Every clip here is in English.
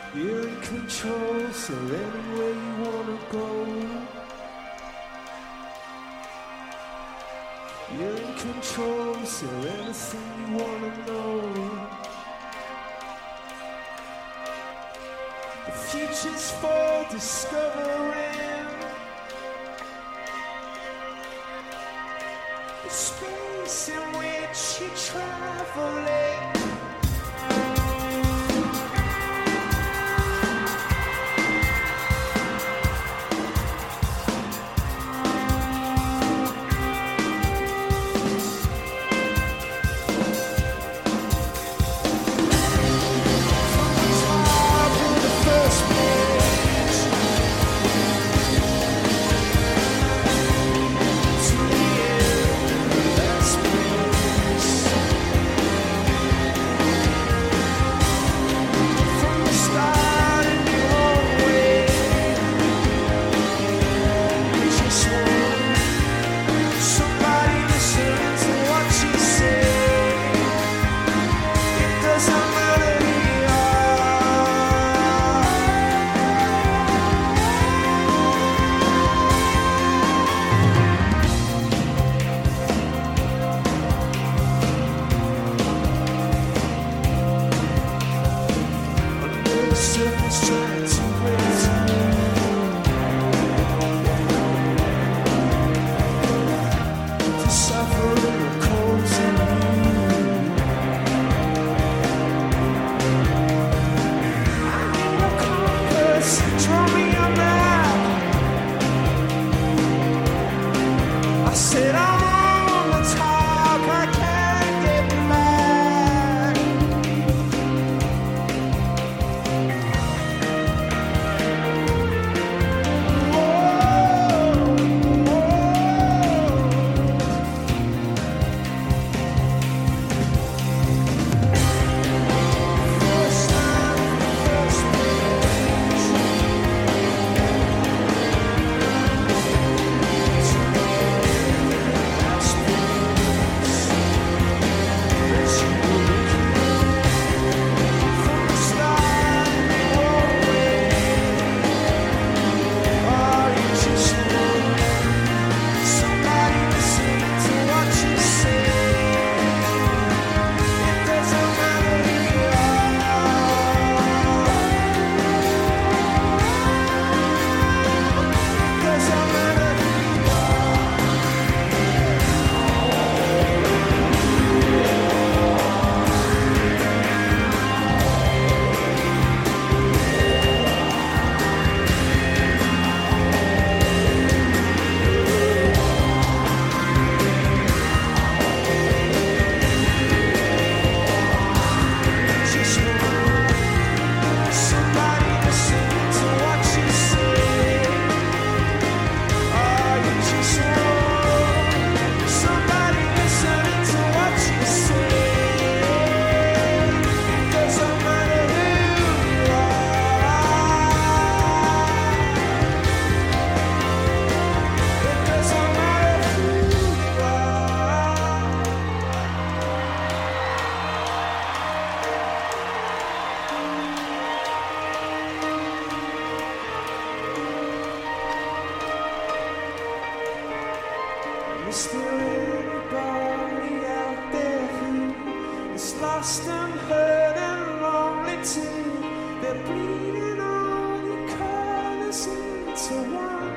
You're in control, so anywhere you wanna go. You're in control, so anything you wanna know. The future's for discovering. The space in which you're traveling. Is there anybody out there who is lost and hurt and lonely too? They're bleeding all your colors into one.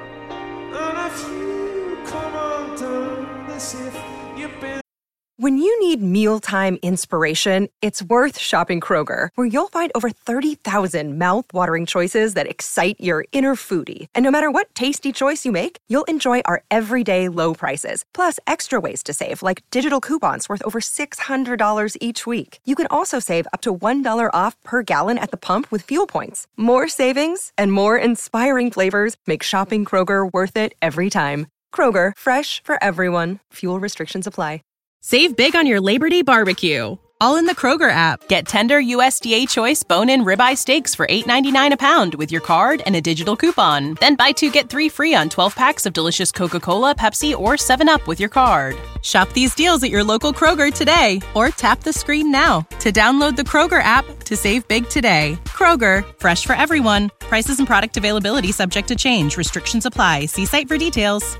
And if you come undone as if you've been. When you need mealtime inspiration, it's worth shopping Kroger, where you'll find over 30,000 mouth-watering choices that excite your inner foodie. And no matter what tasty choice you make, you'll enjoy our everyday low prices, plus extra ways to save, like digital coupons worth over $600 each week. You can also save up to $1 off per gallon at the pump with fuel points. More savings and more inspiring flavors make shopping Kroger worth it every time. Kroger, fresh for everyone. Fuel restrictions apply. Save big on your Labor Day barbecue, All in the Kroger app. Get tender USDA Choice bone-in ribeye steaks for $8.99 a pound with your card and a digital coupon. Then buy 2, get 3 free on 12 packs of delicious Coca-Cola, Pepsi, or 7-Up with your card. Shop these deals at your local Kroger today, or tap the screen now to download the Kroger app to save big today. Kroger, fresh for everyone. Prices and product availability subject to change. Restrictions apply. See site for details.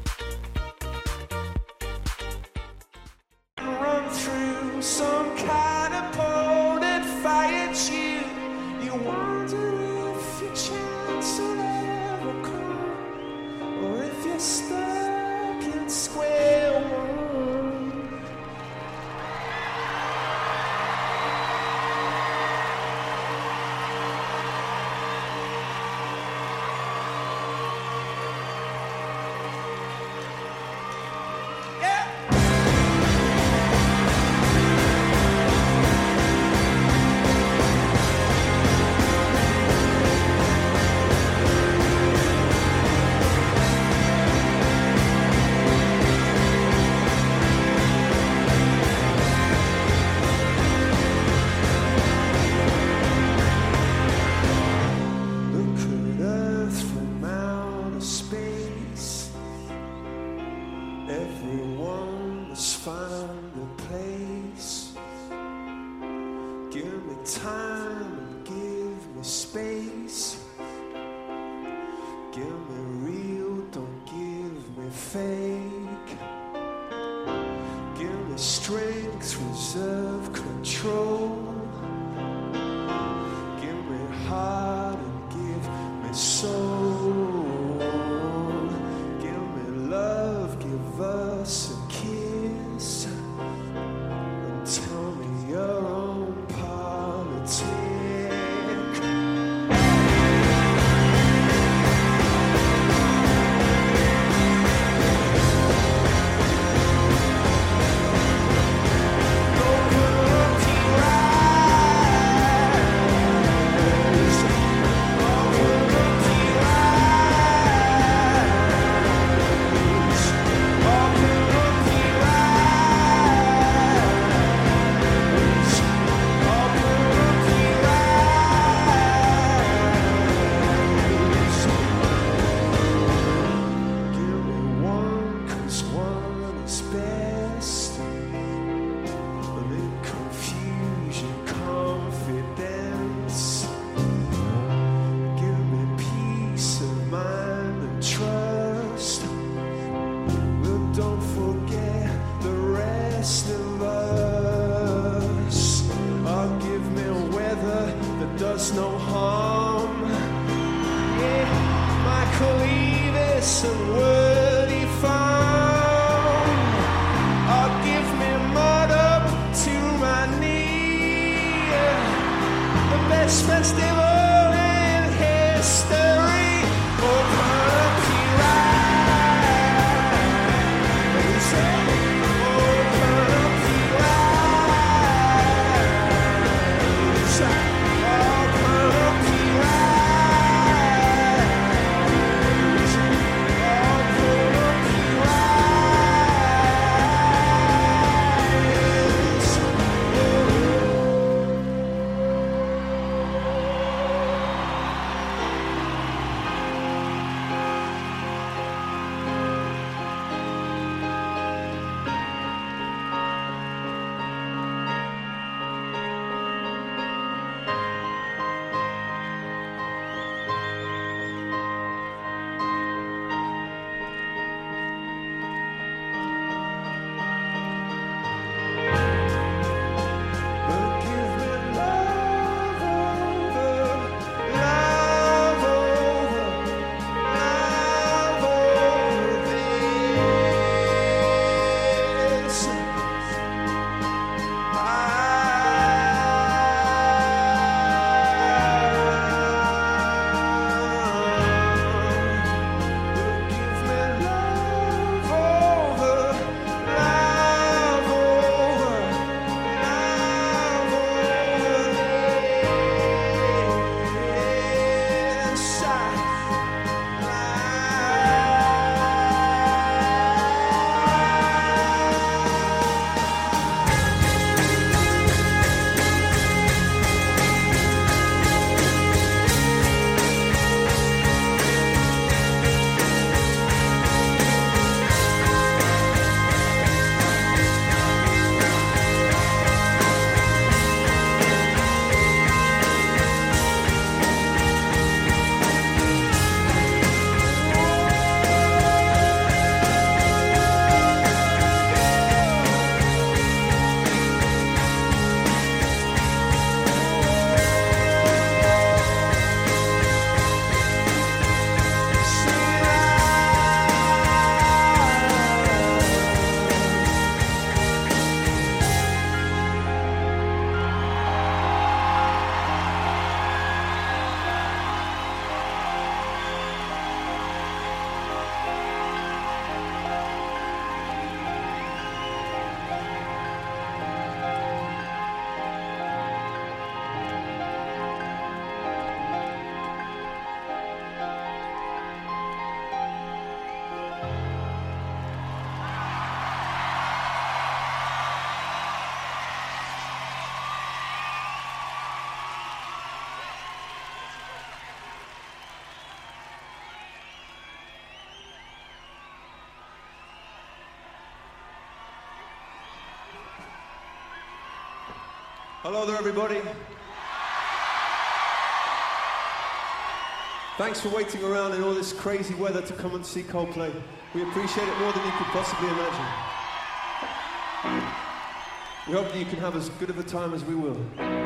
Run through some kind of pole that fired you. You wonder if your chance will ever come, or if you're stuck in square one. Hello there, everybody. Thanks for waiting around in all this crazy weather to come and see Coldplay. We appreciate it more than you could possibly imagine. We hope that you can have as good of a time as we will.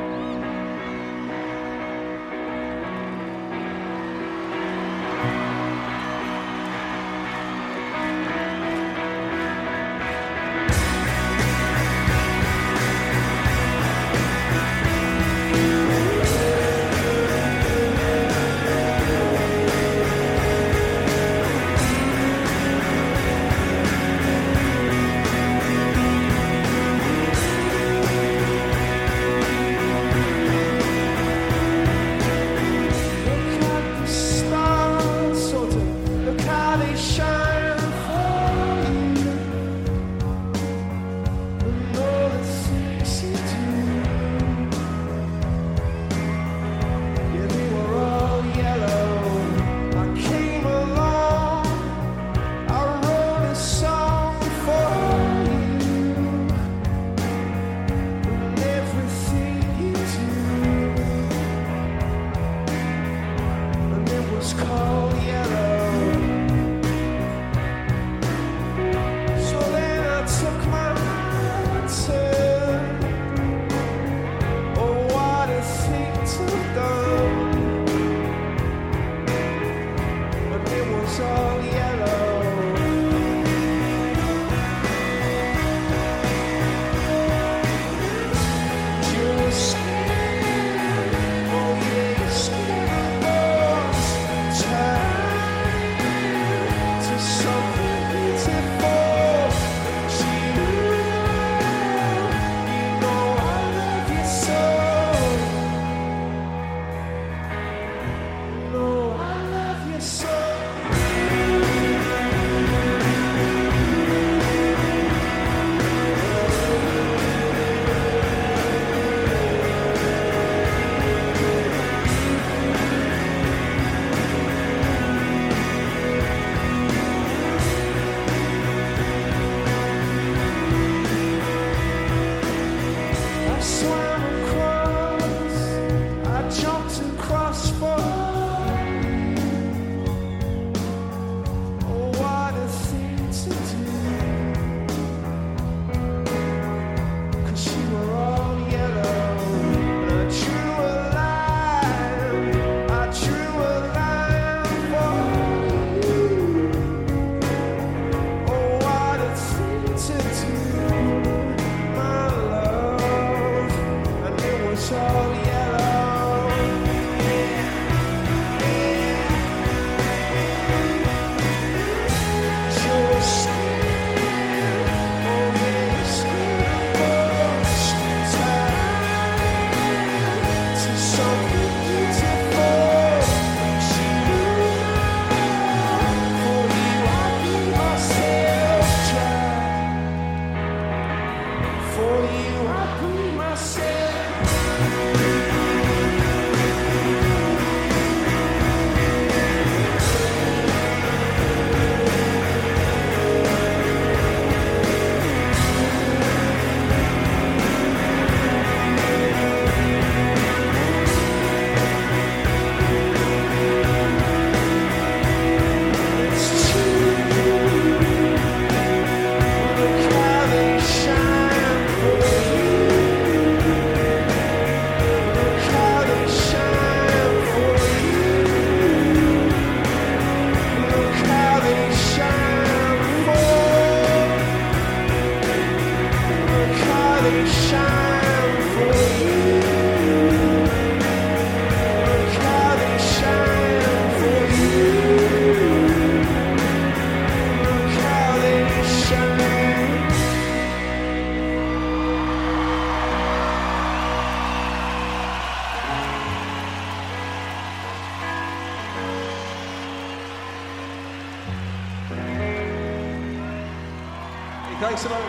Thanks a lot.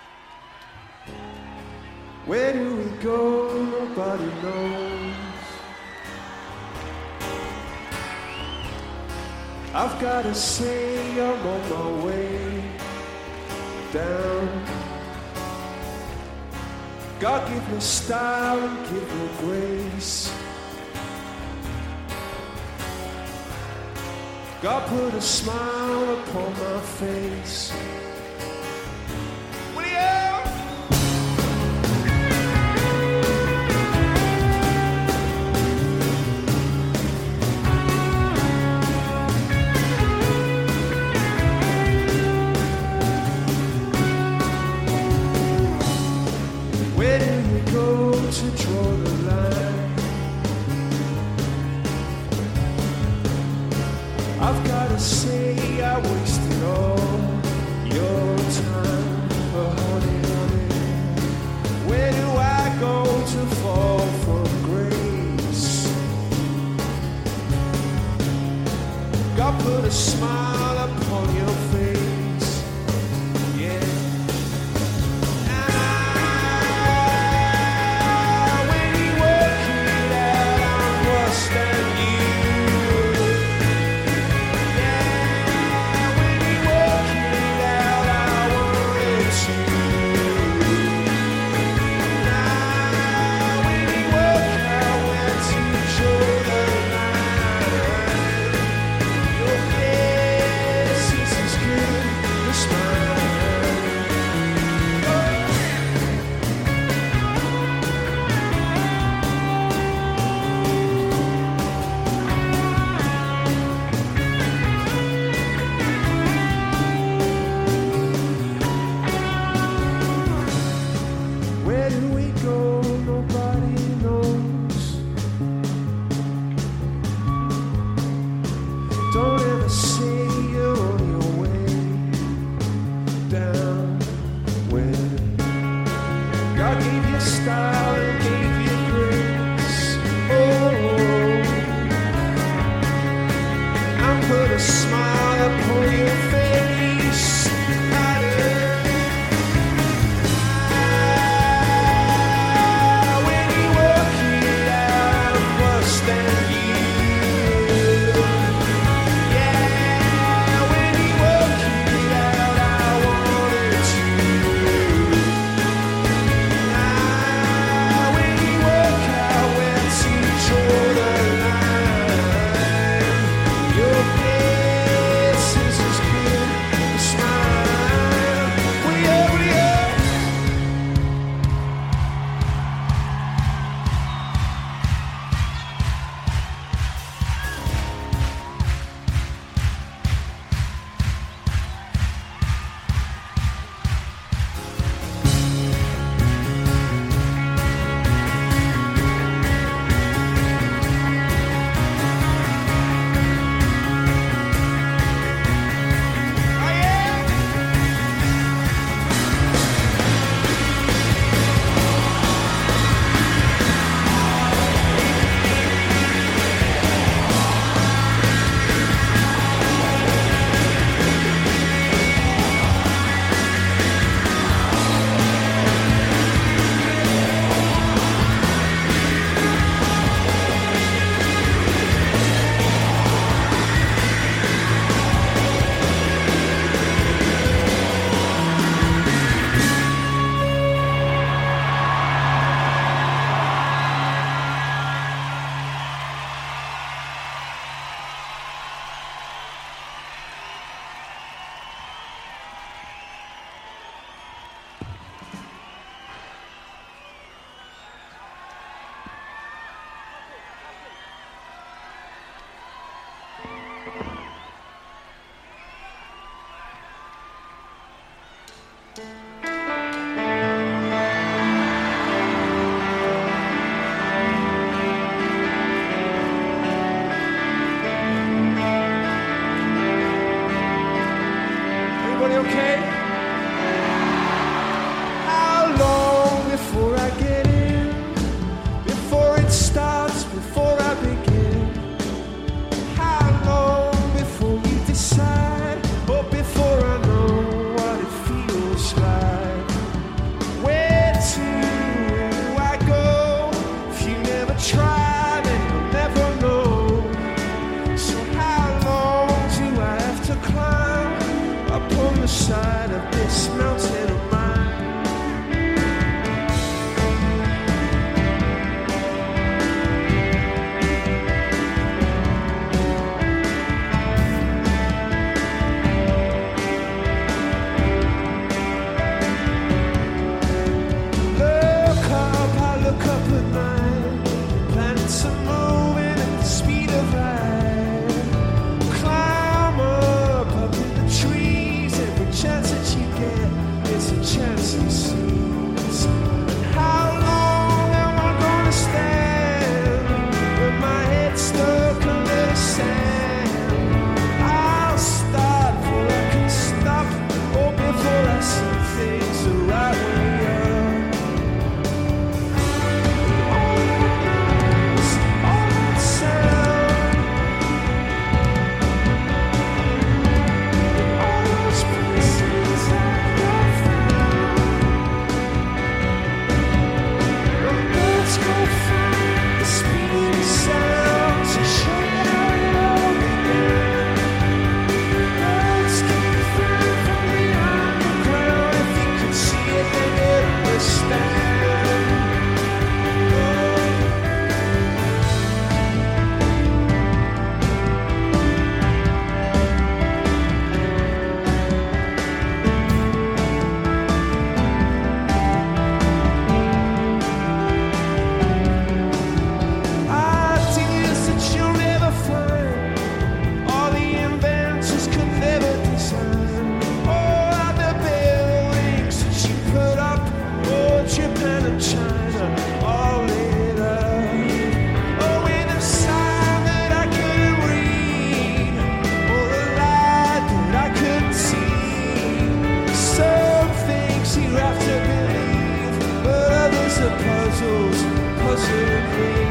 Where do we go? Nobody knows. I've gotta say I'm on my way down. God give me style and give me grace. God put a smile upon my face. To draw the line, I've gotta say I wasted all your stars agree.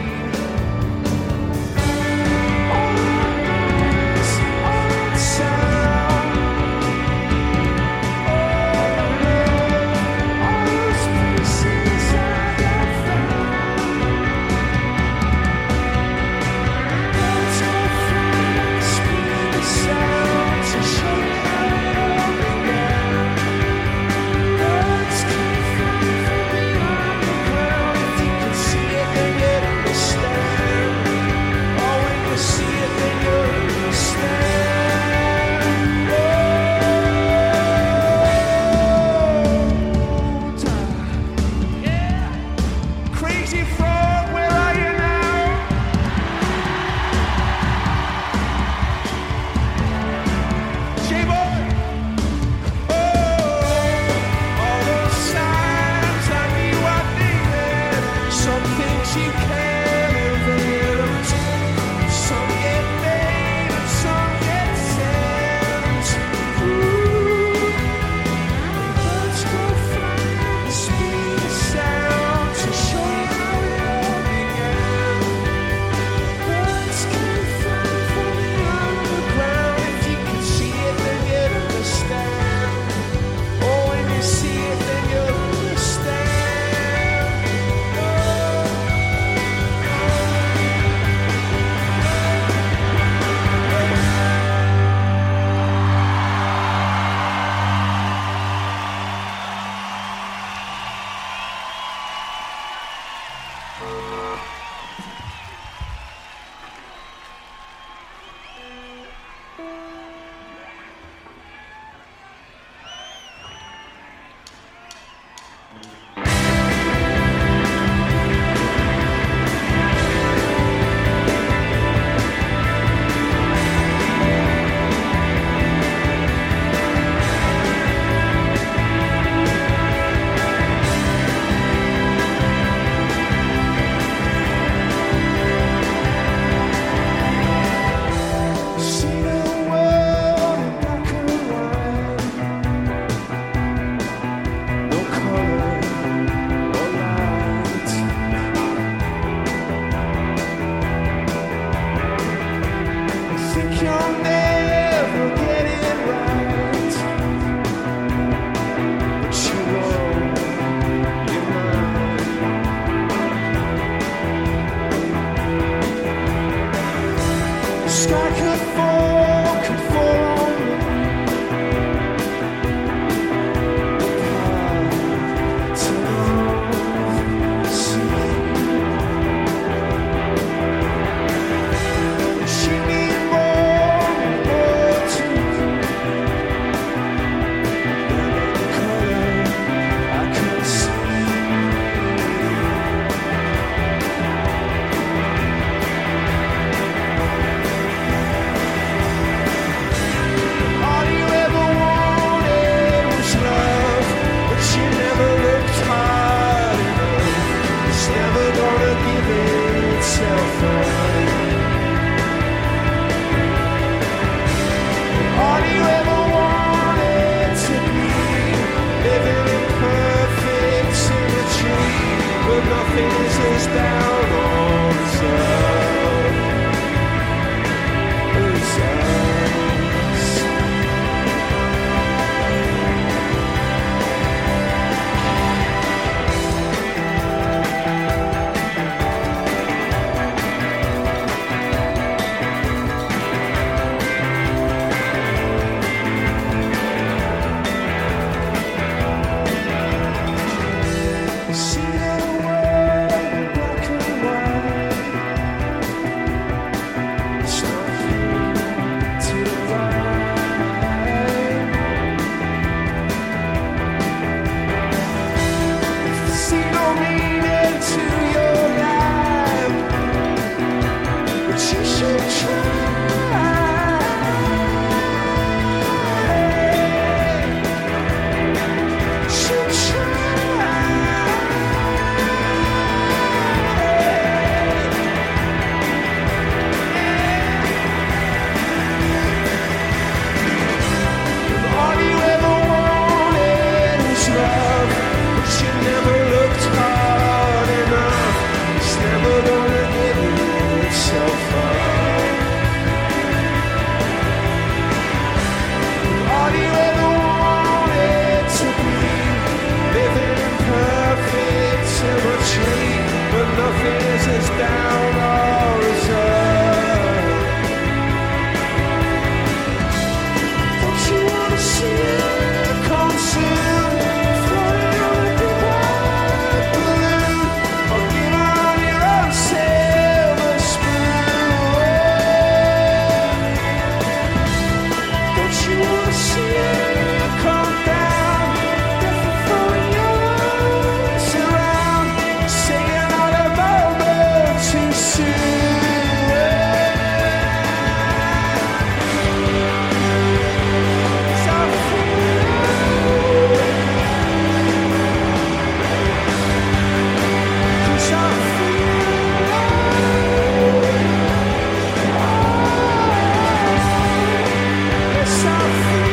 See the world in black and us down our reserve. Don't you wanna see it come soon? Floating on a big white balloon, or get on your own silver spoon. Don't you wanna see it come down? Different from yours around, singing out a moment too soon. It's our freedom. It's our freedom. It's our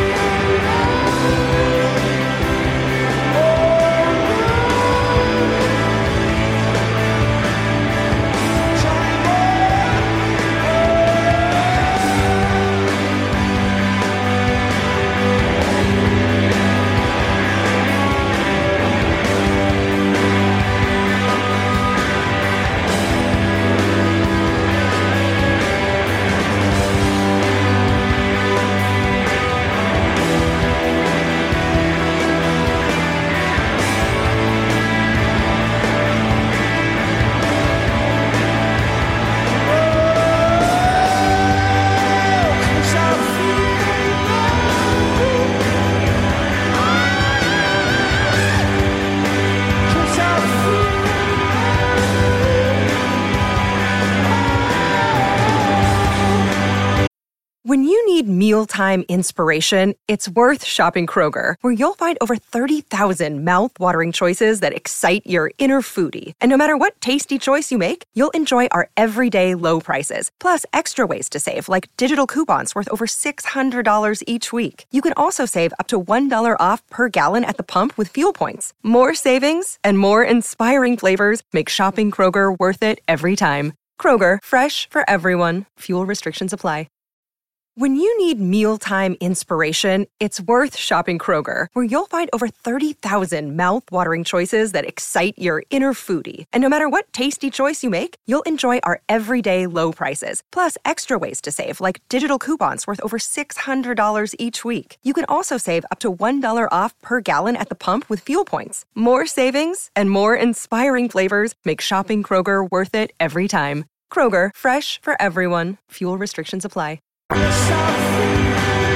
When you need mealtime inspiration, it's worth shopping Kroger, where you'll find over 30,000 mouth-watering choices that excite your inner foodie. And no matter what tasty choice you make, you'll enjoy our everyday low prices, plus extra ways to save, like digital coupons worth over $600 each week. You can also save up to $1 off per gallon at the pump with fuel points. More savings and more inspiring flavors make shopping Kroger worth it every time. Kroger, fresh for everyone. Fuel restrictions apply. When you need mealtime inspiration, it's worth shopping Kroger, where you'll find over 30,000 mouth-watering choices that excite your inner foodie. And no matter what tasty choice you make, you'll enjoy our everyday low prices, plus extra ways to save, like digital coupons worth over $600 each week. You can also save up to $1 off per gallon at the pump with fuel points. More savings and more inspiring flavors make shopping Kroger worth it every time. Kroger, fresh for everyone. Fuel restrictions apply. It's our freedom.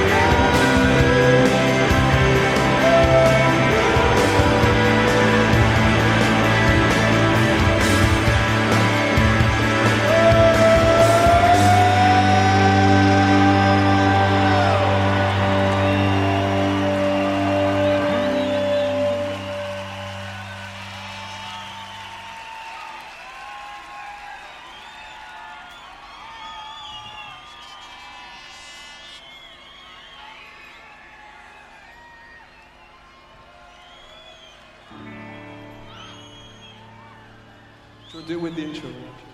We'll do it with the intro.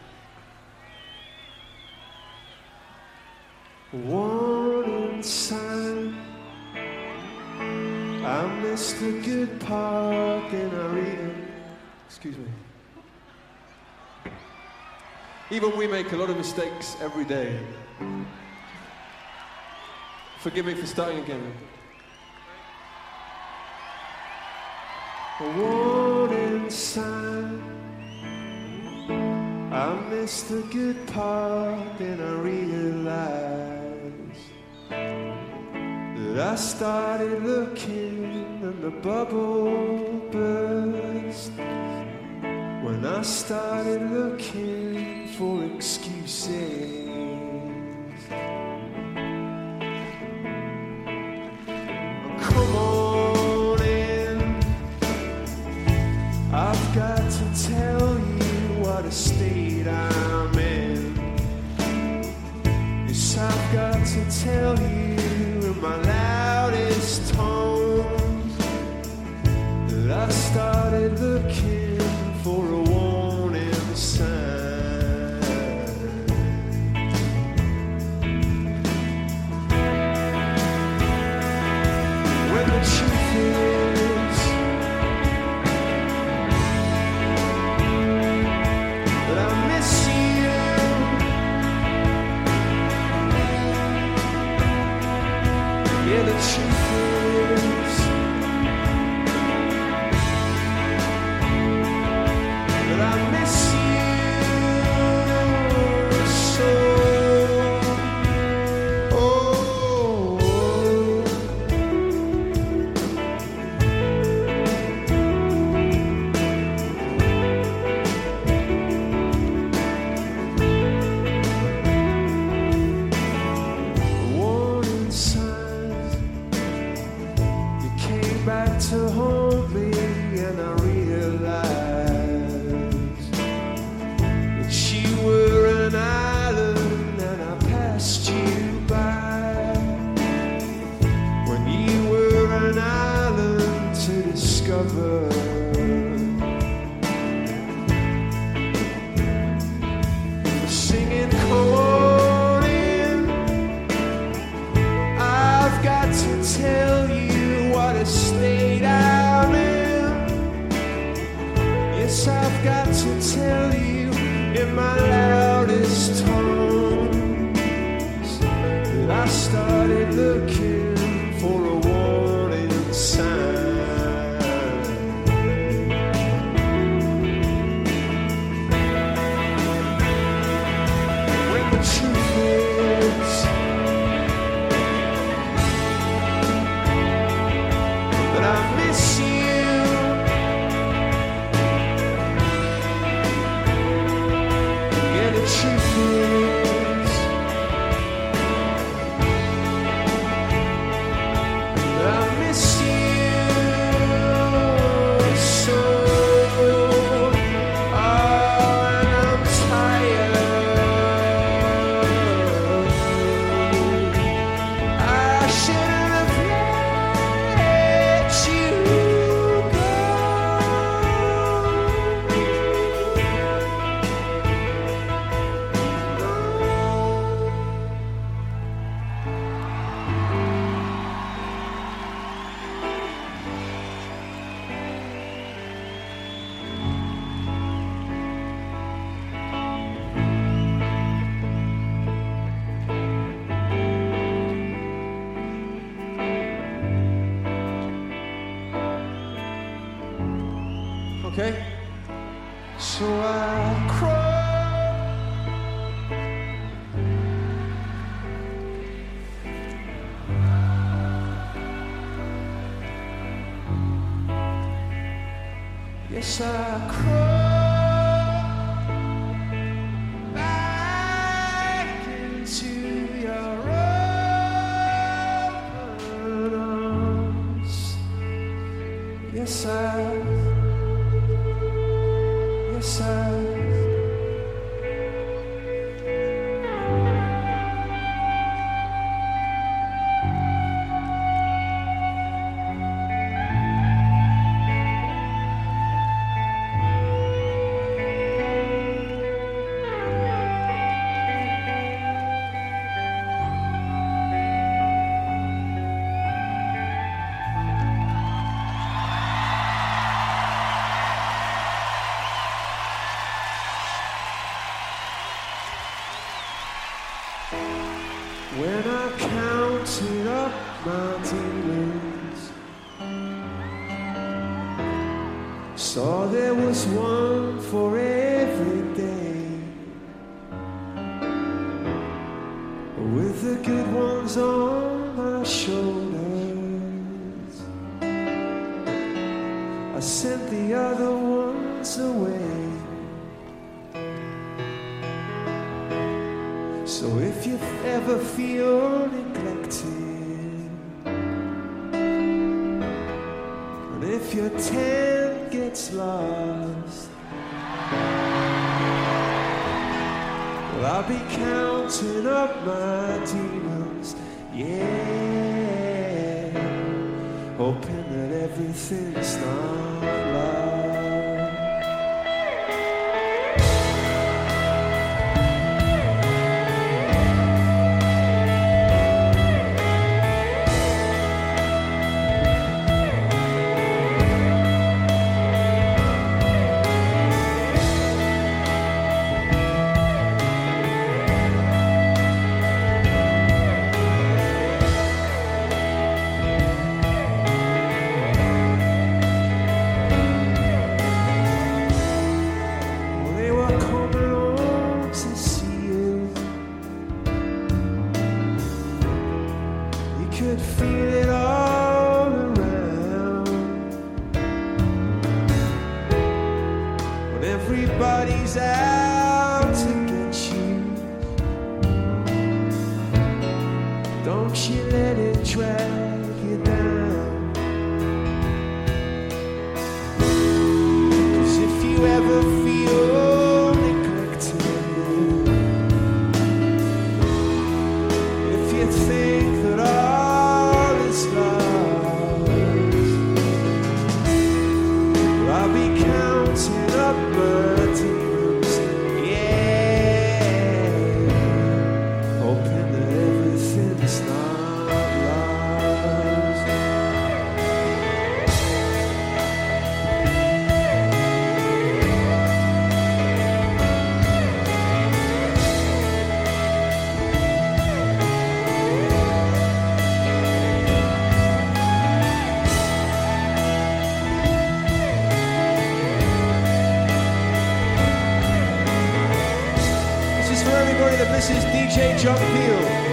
Warning sign, I missed a good part in our eating. Excuse me. Even we make a lot of mistakes every day. Forgive me for starting again. A warning sign, I missed the good part, and I realized that I started looking and the bubble burst when I started looking for excuses. Come on in, I've got to tell you what a state I'm in. Yes, I've got to tell you in my loudest tones that I started looking for a warning sign. When the truth is that I miss in my loudest tones that I started looking for a warning sign. When the truth is that I miss you, the truth is I miss you so. And I'm tired. I shouldn't have let you go. Okay, so I crawl yes, I crawl back into your open arms. Yes, I when I counted up my demons, saw there was one for every day, with the good ones on my shoulders. I sent the other ones away. So if you ever feel neglected, and if your tent gets lost, well, I'll be counting up my demons, yeah, hoping that everything's not lost. Could feel it all around when everybody's out to get you. Don't you let it drag you down, 'cause if you ever feel neglected, if you think that I'll be counting up my demons, yeah, hoping that everything's not lost. for everybody that misses DJ John Peel.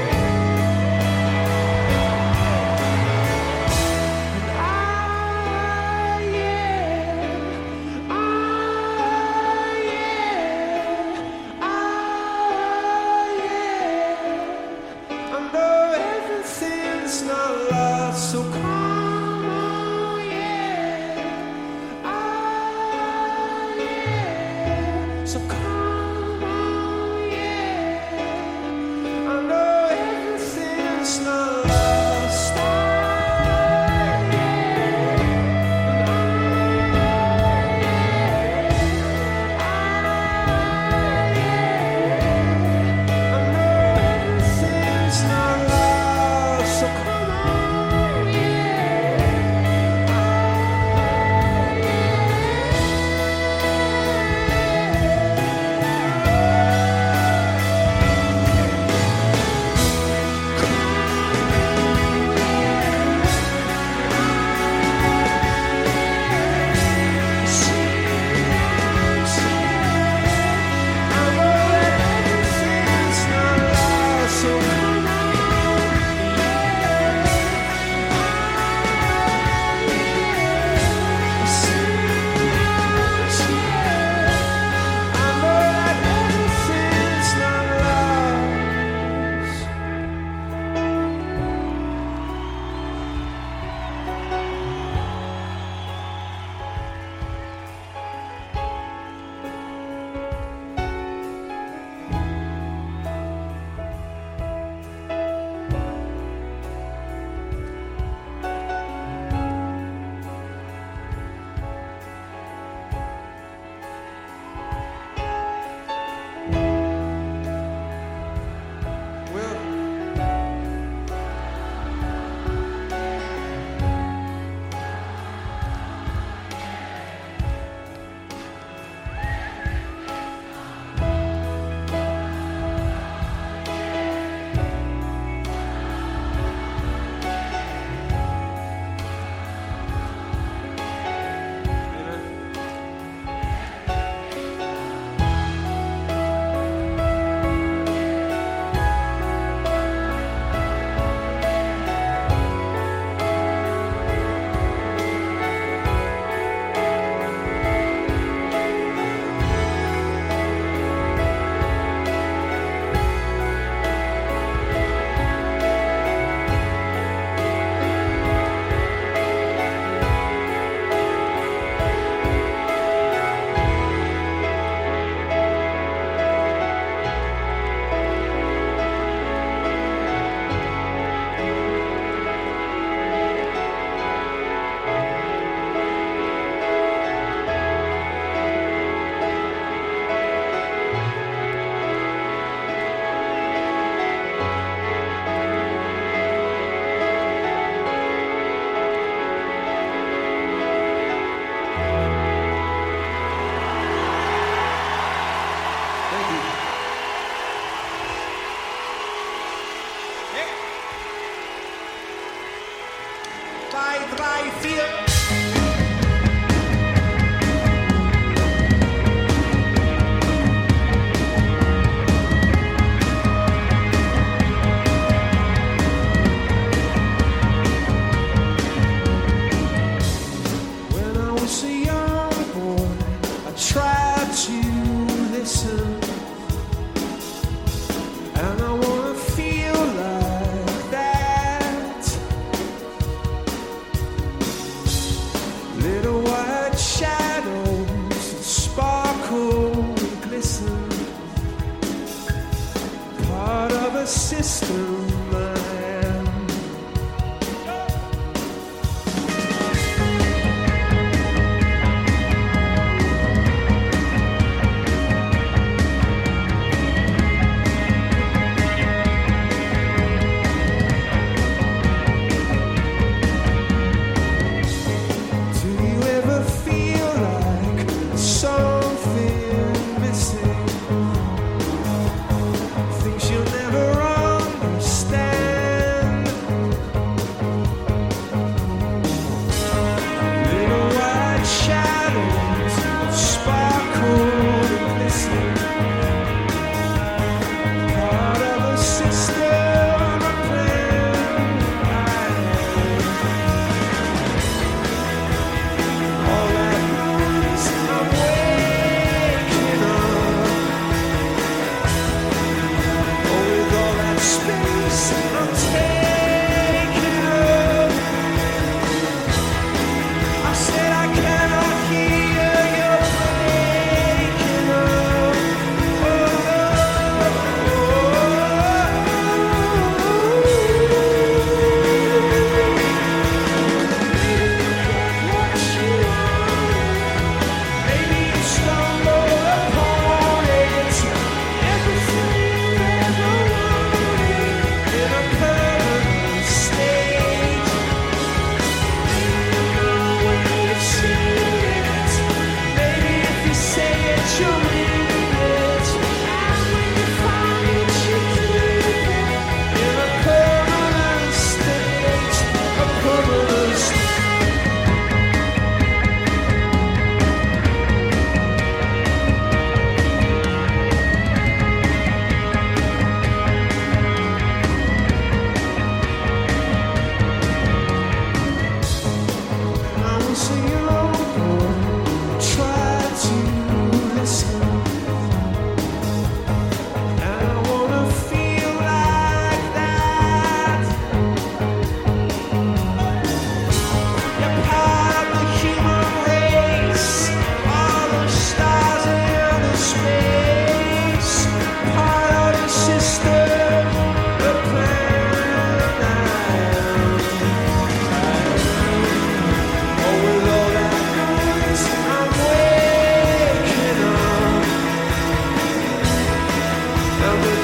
Things you'll never understand.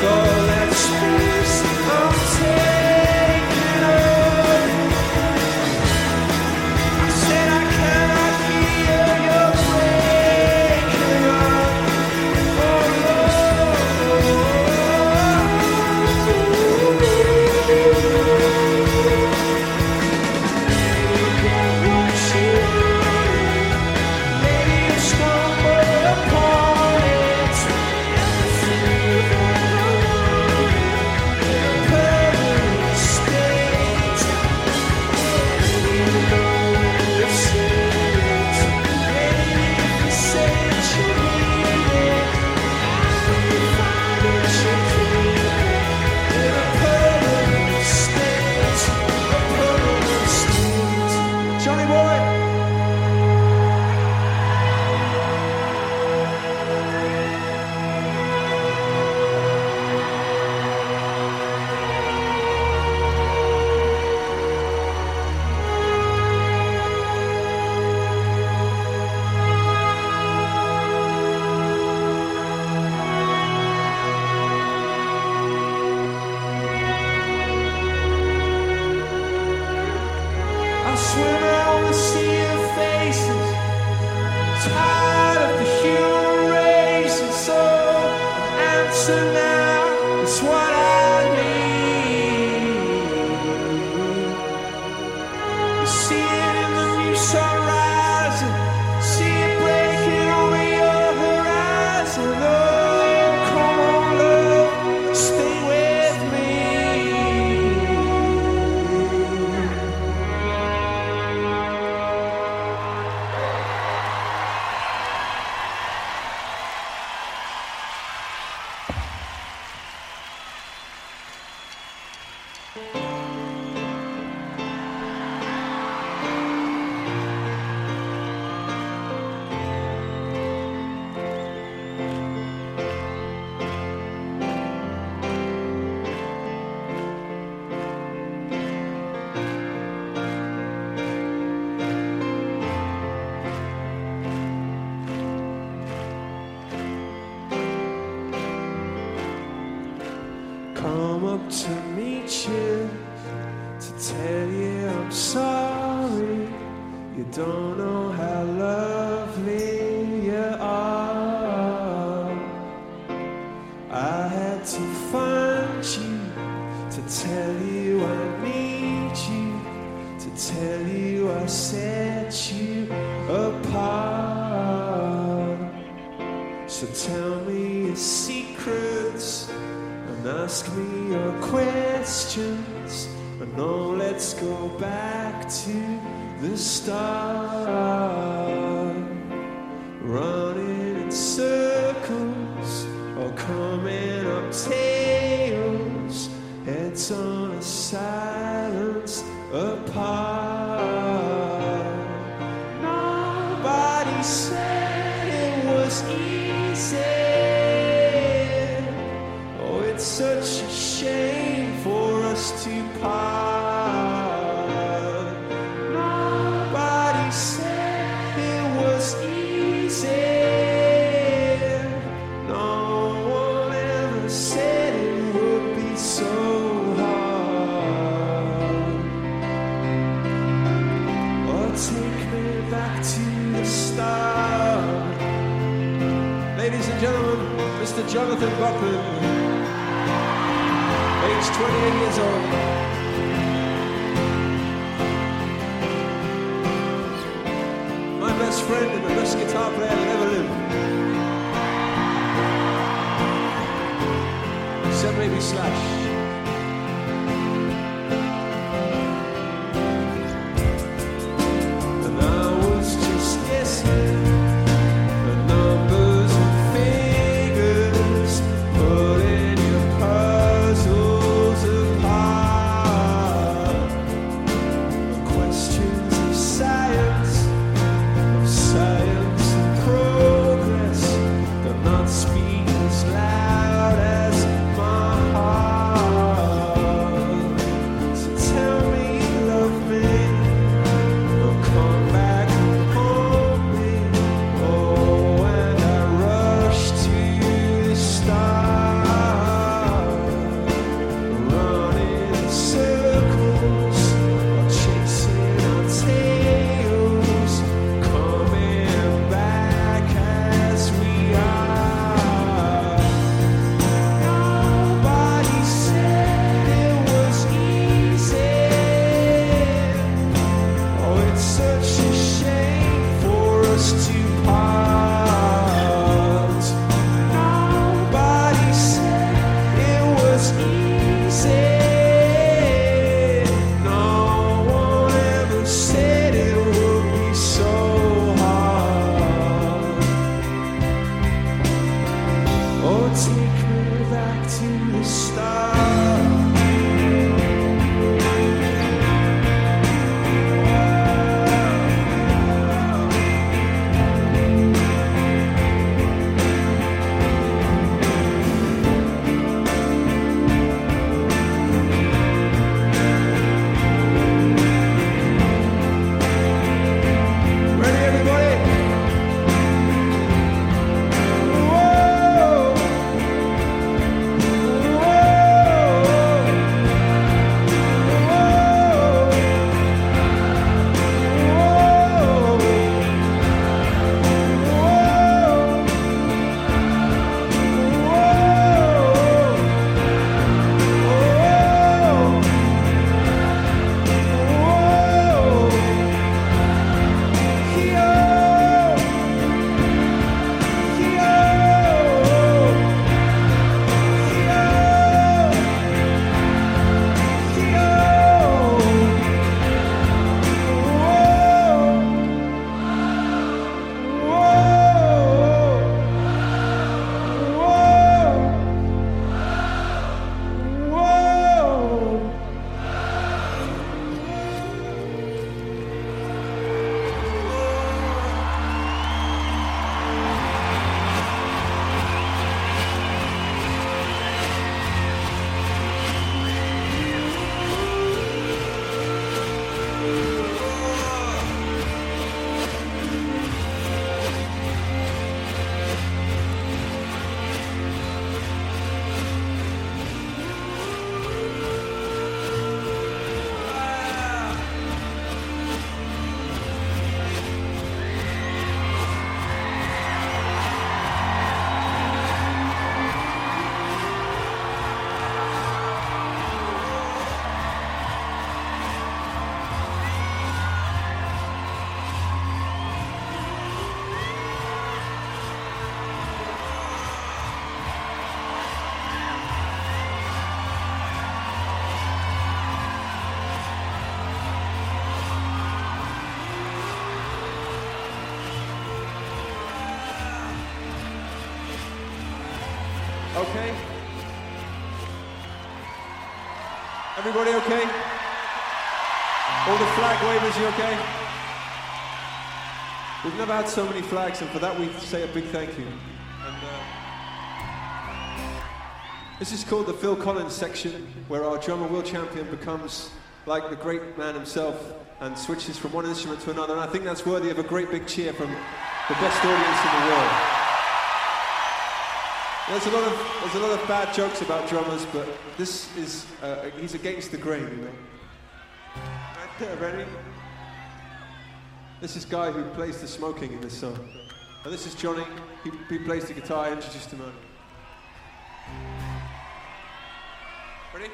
Come up to meet you, to tell you I'm sorry. You don't know how lovely you are. I had to find you, to tell you I need you, to tell you I set you apart. So tell me your secrets and ask me your questions. And now let's go back to the start. Running in circles or coming up tails, heads on a silence apart. Nobody said it was easy. Oh, it's such a shame for us to part. Nobody said it was easy. No one ever said it would be so hard. Oh, take me back to the start. Ladies and gentlemen, Mr. Jonathan Buckland, age 28 years old. My best friend and the best guitar player that ever lived. Except maybe Slash. And I was just guessing the numbers and figures, putting your puzzles apart. The questions of science and progress, they're not speak as loud as my heart. Oh, take me back to the start. Okay? Everybody okay? All the flag wavers, you okay? We've never had so many flags, and for that we say a big thank you. And, this is called the Phil Collins section, where our drummer Will Champion becomes like the great man himself and switches from one instrument to another, and I think that's worthy of a great big cheer from the best audience in the world. There's a lot of bad jokes about drummers, but this is, he's against the grain, you know. Right there, ready? This is Guy who plays the smoking in this song. And this is Johnny, he plays the guitar. I introduced him earlier. Ready?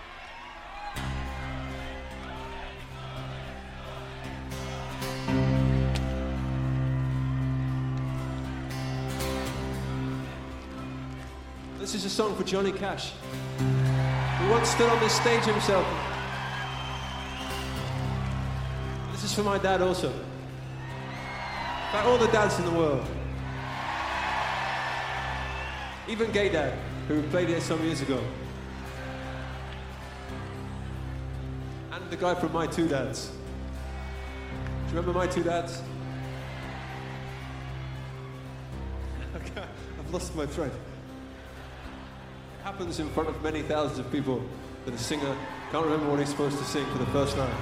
This is a song for Johnny Cash, who once stood on this stage himself. This is for my dad also. In fact, all the dads in the world. Even Gay Dad, who played here some years ago. And the guy from My Two Dads. Do you remember My Two Dads? Okay, I've lost my thread. Happens in front of many thousands of people that a singer can't remember what he's supposed to sing for the first time.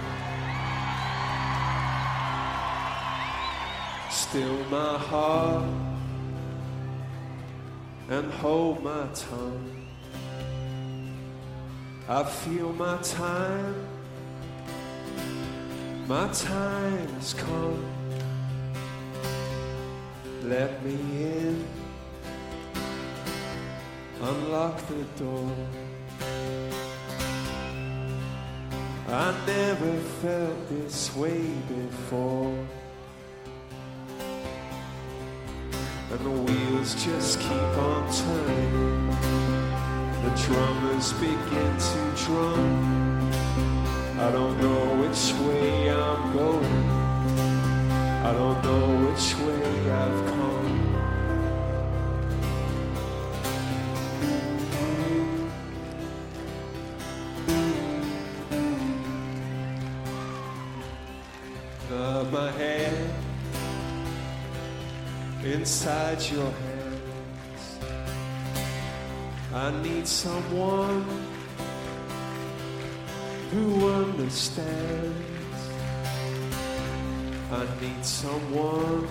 Still my heart and hold my tongue. I feel my time has come. Let me in. Unlock the door. I never felt this way before. And the wheels just keep on turning. The drummers begin to drum. I don't know which way I'm going. I don't know which way I've come. my head inside your hands. I need someone who understands. I need someone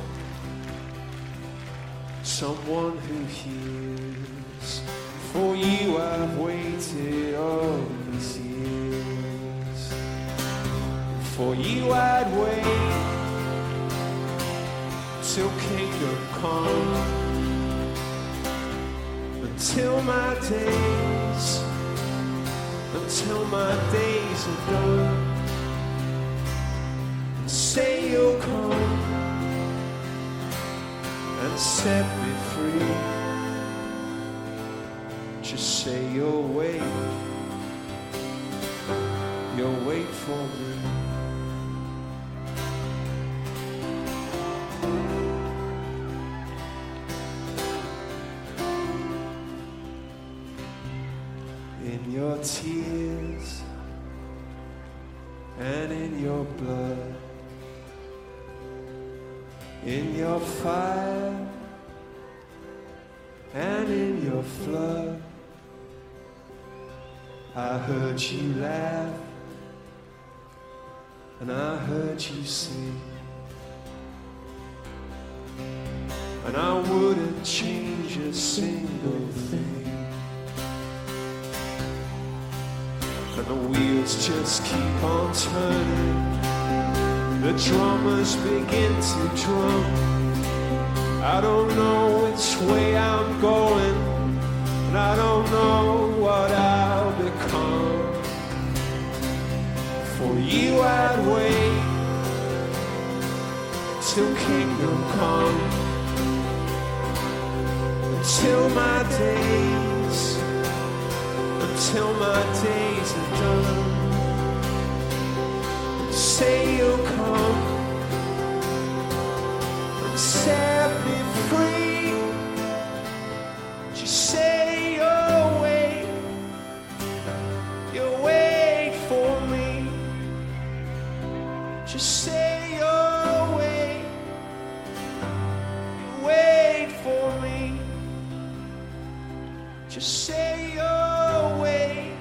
who hears. For you I've waited all these years. For you I'd wait till kingdom come, until my days are done. And say you'll come and set me free. Just say you'll wait for me. In your tears and in your blood, in your fire and in your flood, I heard you laugh and I heard you sing, and I wouldn't change a single thing. And the wheels just keep on turning, the drummers begin to drum. I don't know which way I'm going, and I don't know what I'll become. For you I'd wait till kingdom come, until my days are done. Say you'll come and set me free. Just say you'll wait for me. Just say you'll wait for me. Just say you'll wait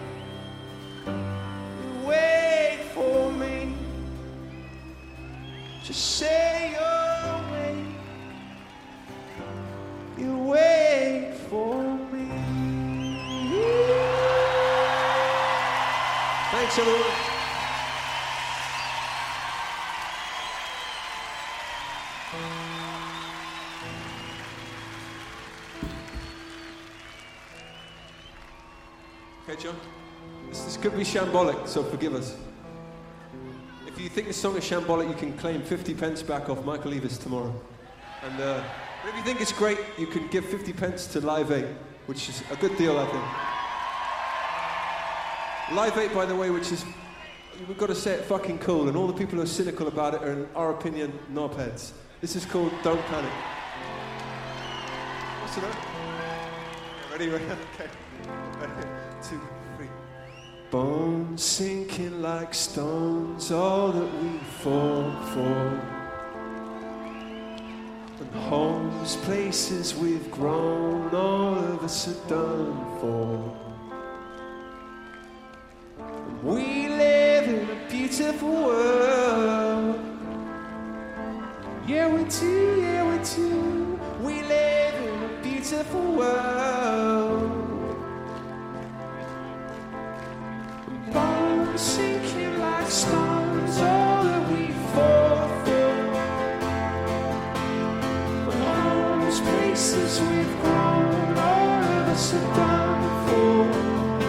for me. Just say you'll wait for me. Thanks, everyone. Okay, John. This could be shambolic, so forgive us. If you think this song is shambolic, you can claim 50 pence back off Michael Eavis tomorrow. And if you think it's great, you can give 50 pence to Live 8, which is a good deal, I think. Live 8, by the way, which is, we've got to say it fucking cool, and all the people who are cynical about it are, in our opinion, knobheads. This is called Don't Panic. What's it on? Ready? Okay. 2, 3. Bones sinking like stones, all that we fall for. And homes, places we've grown, all of us are done for. And we live in a beautiful world. Yeah, we do, yeah, we do. We live in a beautiful world. Bones sinking like stones, all that we fall for. Homes, places we've grown, all of us are done for.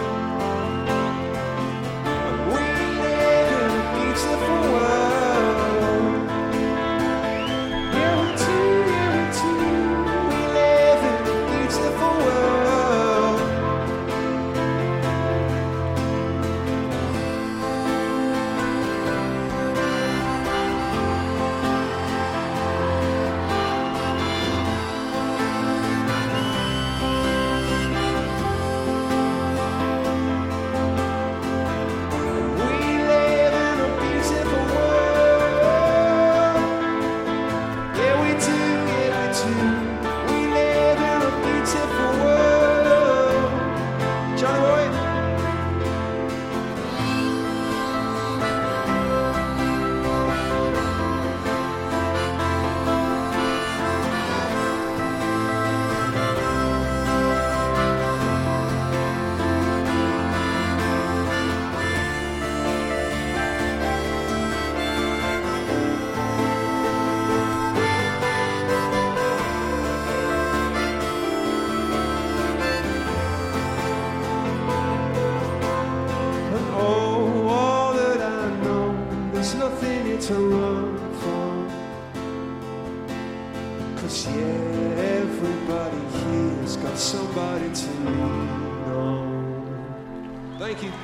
And we live in a beautiful world. Yeah, we do, yeah, we do. We live in a beautiful world. lean on. Thank you.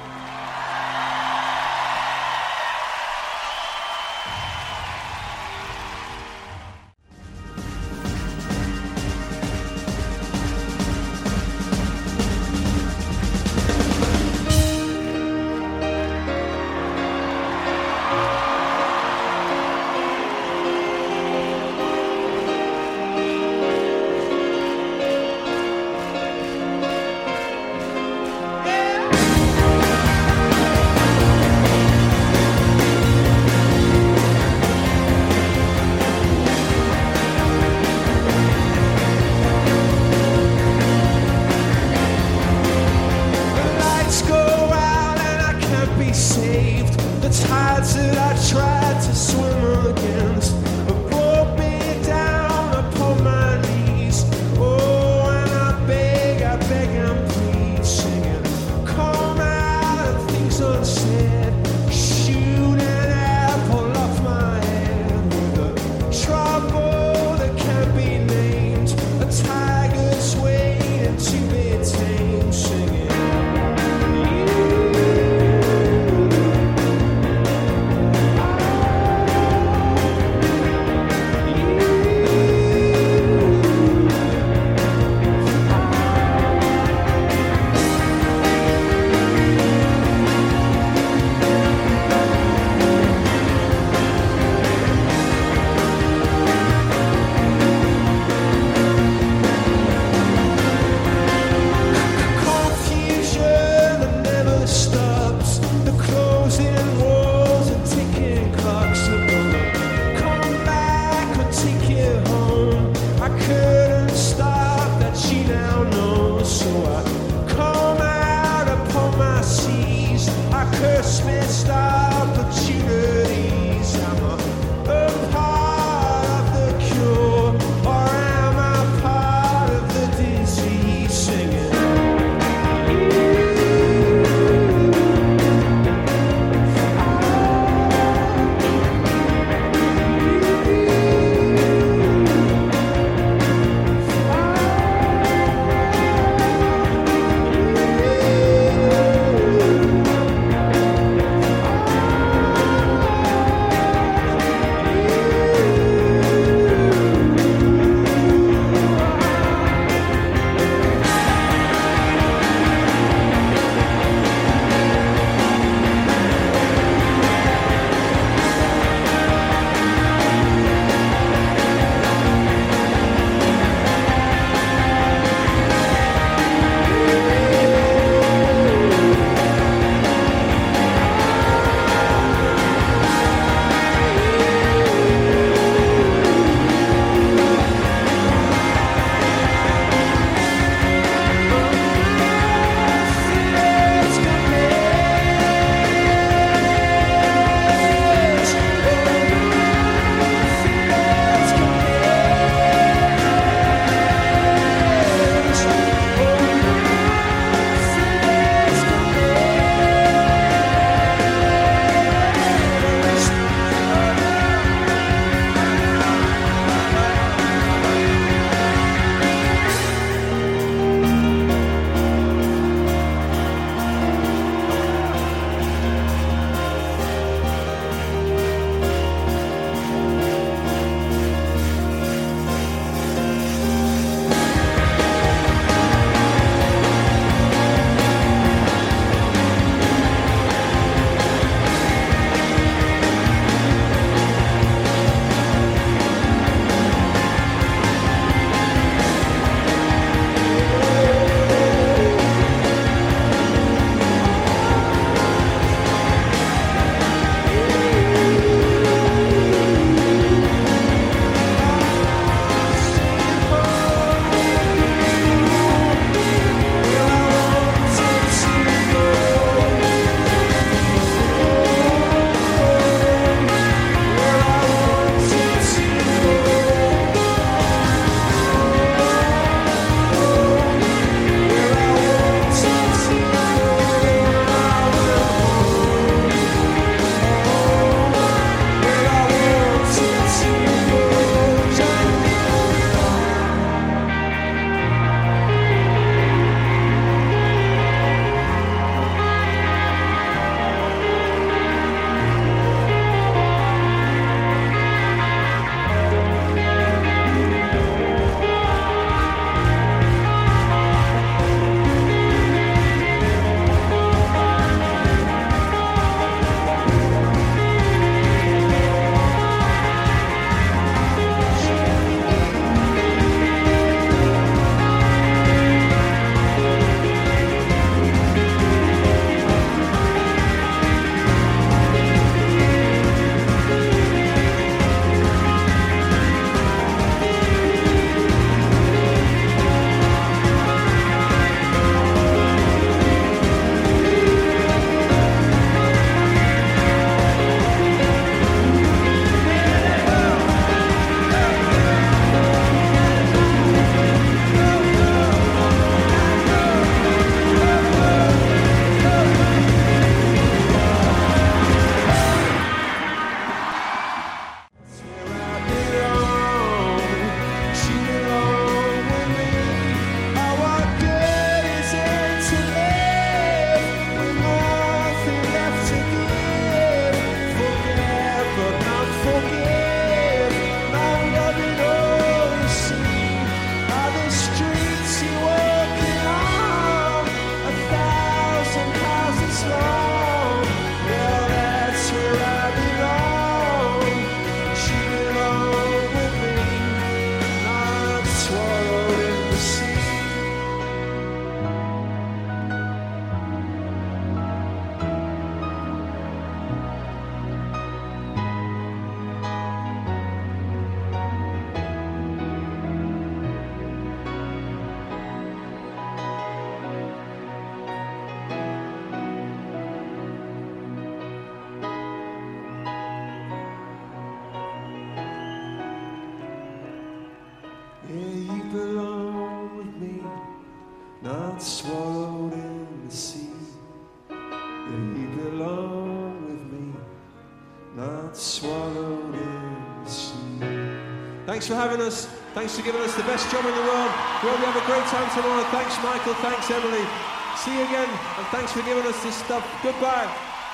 Thanks for having us. Thanks for giving us the best job in the world. We hope you have a great time tomorrow. Thanks, Michael. Thanks, Emily. See you again, and thanks for giving us this stuff. Goodbye.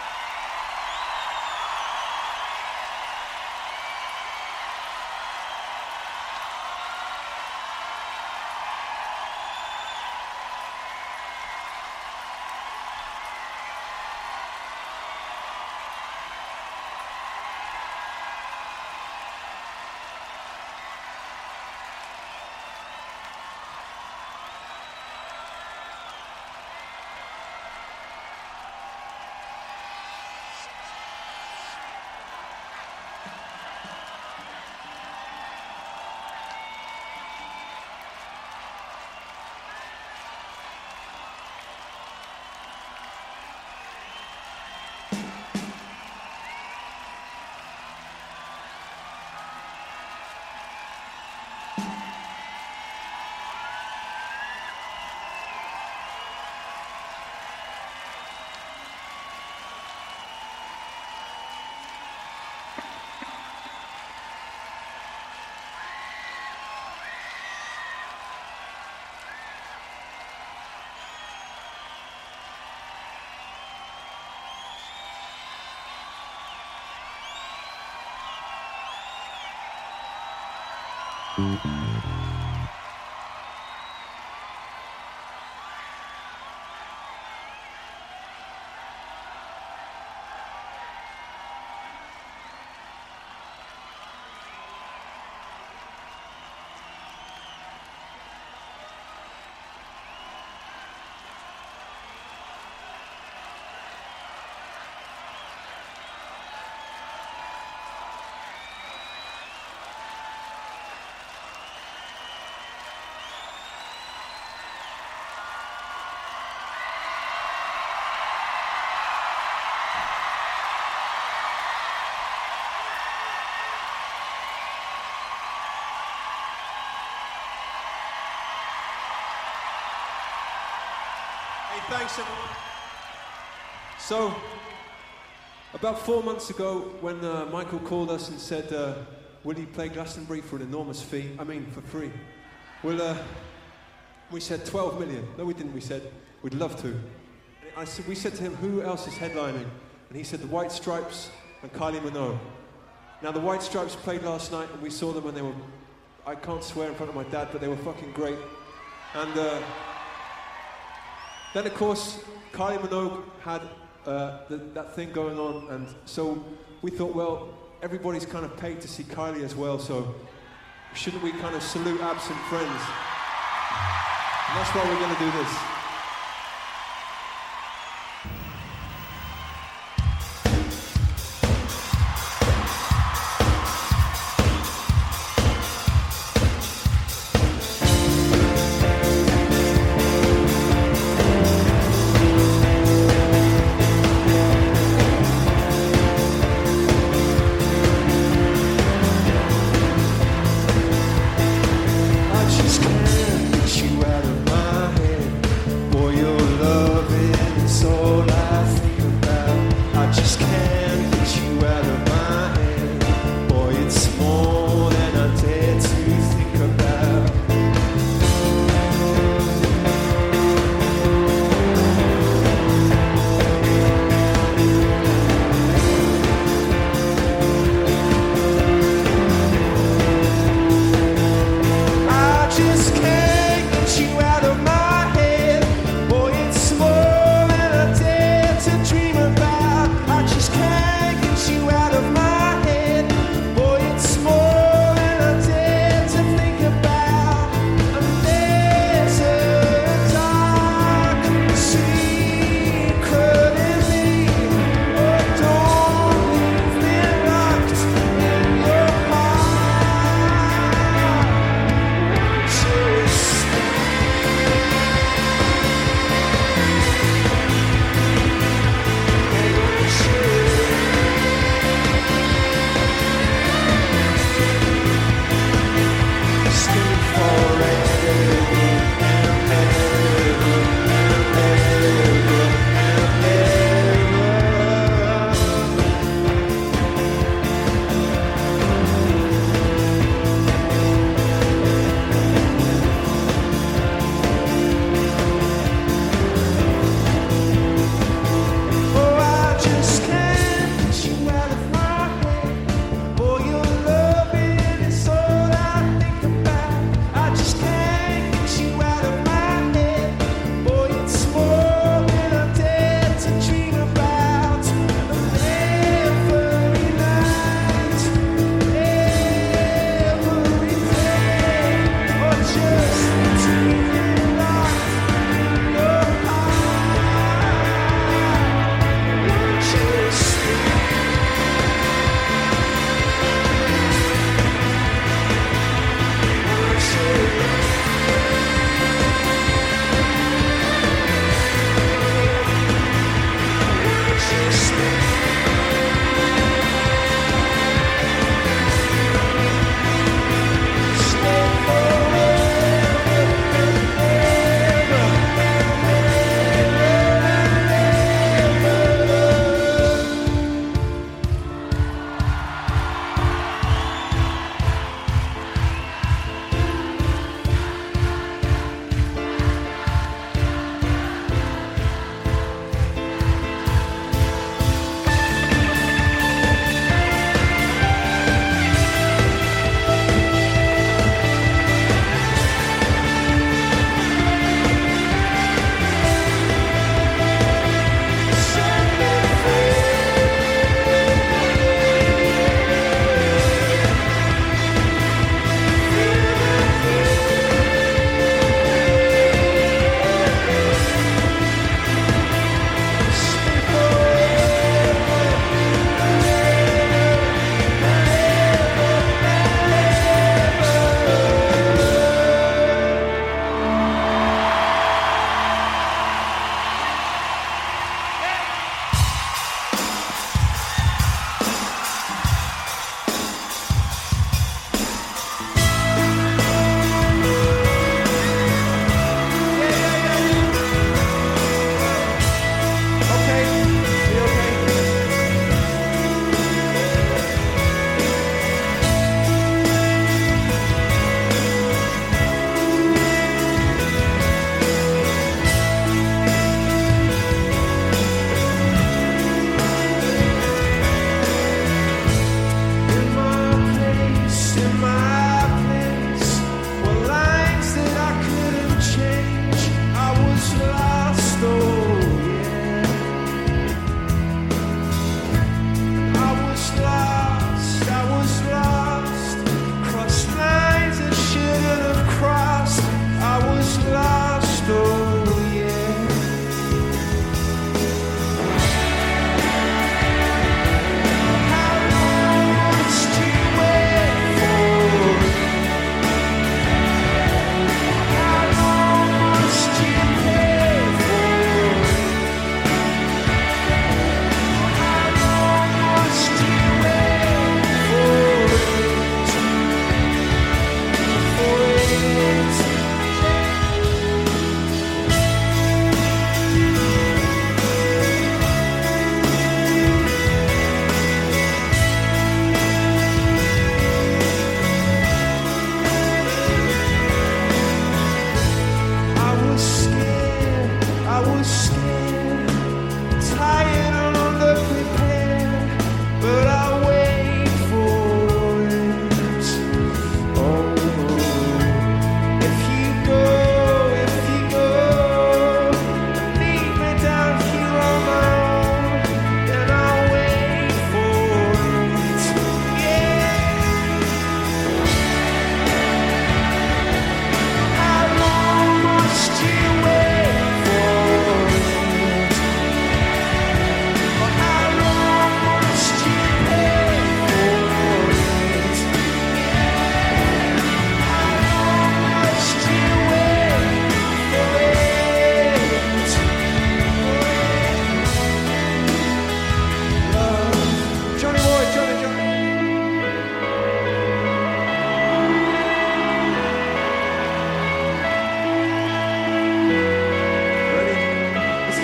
Thanks, everyone. So, about 4 months ago, when Michael called us and said, will you play Glastonbury for an enormous fee? I mean, for free. Well, we said 12 million. No, we didn't. We said, we'd love to. We said to him, who else is headlining? And he said, the White Stripes and Kylie Minogue. Now, the White Stripes played last night, and we saw them, and they were, I can't swear in front of my dad, but they were fucking great. And then, of course, Kylie Minogue had that thing going on, and so we thought, well, everybody's kind of paid to see Kylie as well, so shouldn't we kind of salute absent friends? And that's why we're going to do this. I just can't get you out of my head.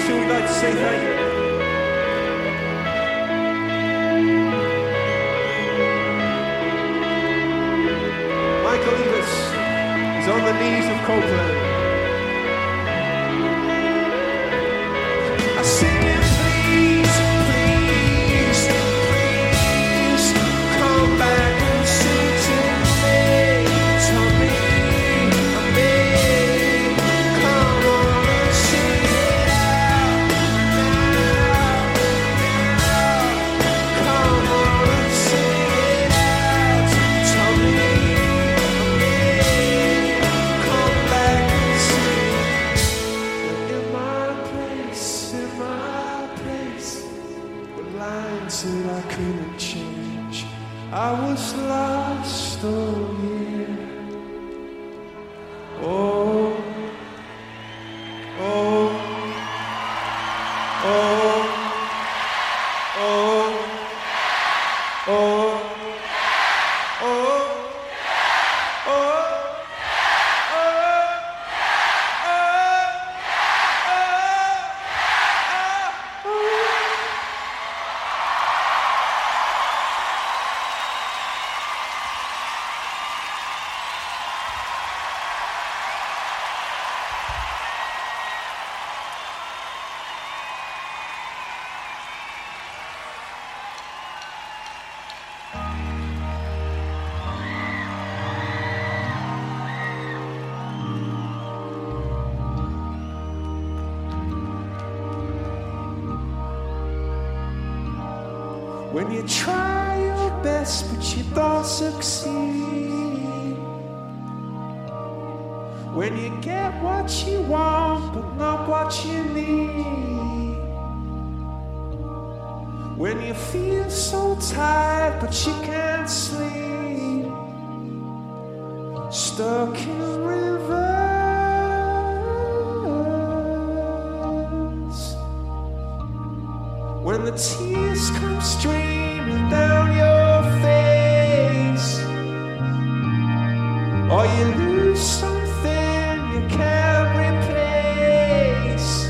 these two we'd like to say thank you. Michael Eavis is on the knees of Copeland. I sing, please, please, please, come back and sing to me. Tell me, come on and sing it out now. Come on and sing it out. Tell me, come back and sing. In my place, the lines that I couldn't change. I was lost all year. Oh, oh, oh, oh, oh, oh, oh. When you try your best but you don't succeed, when you get what you want but not what you need, when you feel so tired but you can't sleep, stuck in rivers, when the tears come streaming down your face, or you lose something you can't replace,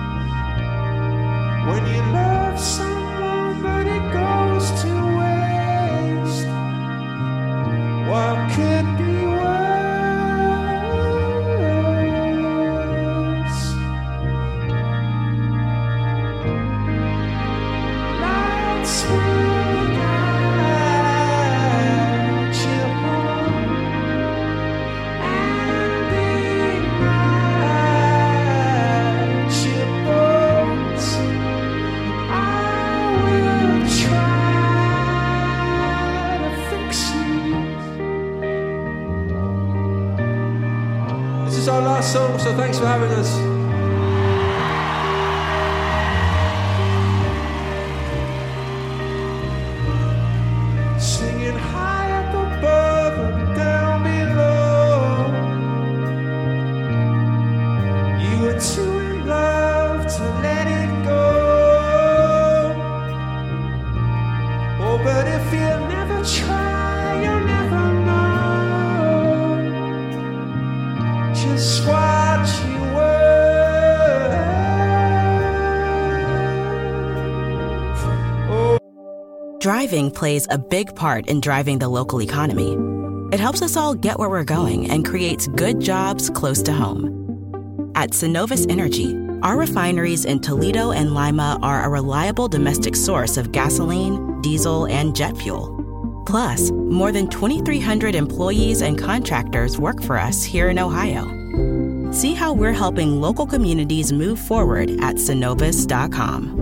when you love someone but it goes to waste, what could be worse? Lights will guide you home, and ignite your bones. I will try to fix you. This is our last song, so thanks for having us. Singing high up above and down below. You were too in love to let it go. Oh, but if you never try, you'll never know just what you were. Oh. Driving plays a big part in driving the local economy. It helps us all get where we're going and creates good jobs close to home. At Synovus Energy, our refineries in Toledo and Lima are a reliable domestic source of gasoline, diesel, and jet fuel. Plus, more than 2,300 employees and contractors work for us here in Ohio. See how we're helping local communities move forward at Synovus.com.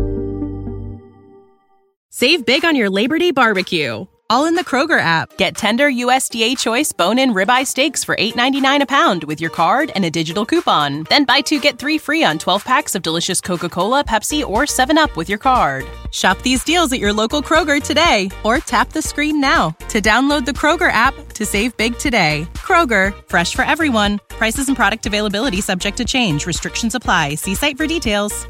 Save big on your Labor Day barbecue, all in the Kroger app. Get tender USDA choice bone-in ribeye steaks for $8.99 a pound with your card and a digital coupon. Then buy 2 get 3 free on 12 packs of delicious Coca-Cola, Pepsi, or 7-Up with your card. Shop these deals at your local Kroger today, or tap the screen now to download the Kroger app to save big today. Kroger, fresh for everyone. Prices and product availability subject to change. Restrictions apply. See site for details.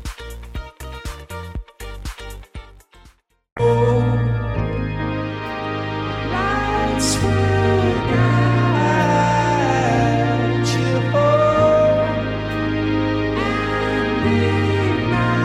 Lights will guide you home, and ignite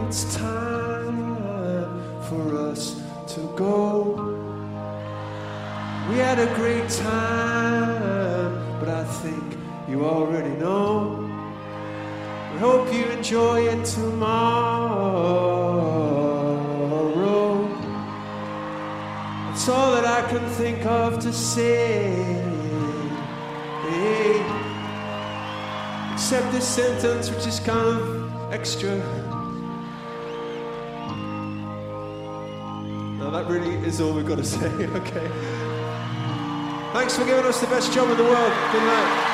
it's time for us to go. We had a great time, but I think you already know. We hope you enjoy it tomorrow. That's all that I can think of to say. Except this sentence, which is kind of extra. No, that really is all we've got to say, okay. Thanks for giving us the best job in the world. Good night.